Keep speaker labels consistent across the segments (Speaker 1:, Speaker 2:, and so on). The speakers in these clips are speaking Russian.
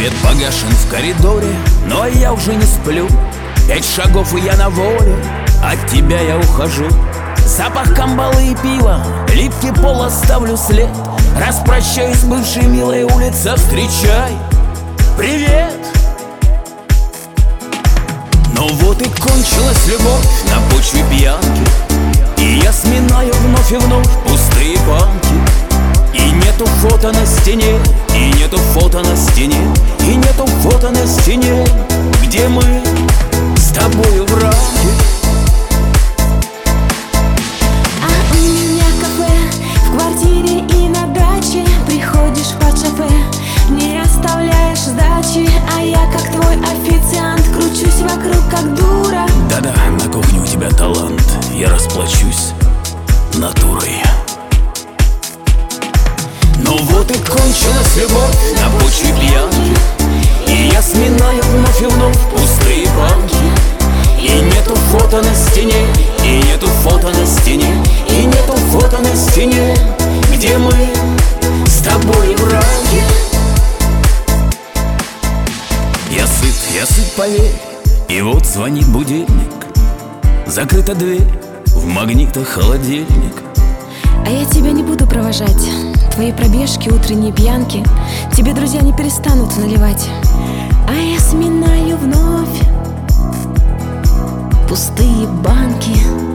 Speaker 1: Свет погашен в коридоре, но я уже не сплю. 5 шагов, и я на воле, от тебя я ухожу. Запах камбалы и пива, липкий пол, оставлю след. Распрощаюсь с бывшей милой, улица, встречай, привет. Но вот и кончилась любовь на почве пьянки, и я сминаю вновь и вновь пустые банки. И нету фото на стене, и нету фото на стене, и нету фото на стене, где мы с тобою в рамке.
Speaker 2: А у меня кафе в квартире и на даче. Приходишь под шофе, не оставляешь сдачи, а я, как твой официант, кручусь вокруг, как дура.
Speaker 1: Да-да, на кухне у тебя талант, я расплачусь натурой. Но вот и кончилась любовь на почве пьянки, и я сминаю вновь и вновь пустые банки. И нету фото на стене, и нету фото на стене, и нету фото на стене, где мы с тобой в рамке. Я сыт, поверь, и вот звонит будильник. Закрыта дверь, в магнитах холодильник.
Speaker 2: А я тебя не буду провожать. Твои пробежки, утренние пьянки тебе друзья не перестанут наливать. А я сминаю вновь пустые банки.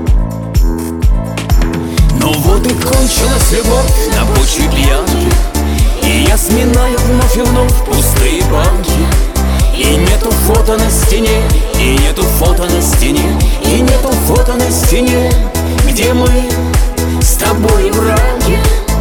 Speaker 1: Но вот и кончилась любовь на почве пьянки, и я сминаю вновь и вновь пустые банки. И нету фото на стене, и нету фото на стене, и нету фото на стене, где мы с тобой в рамке.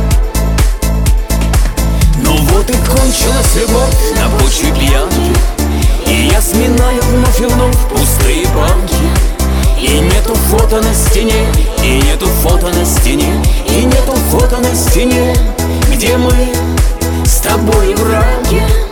Speaker 1: Но вот и кончилась любовь на почве пьянки, и я сминаю вновь и вновь пустые банки. И нету фото на стене, и нету фото на стене, и нету фото на стене, где мы с тобой в рамке.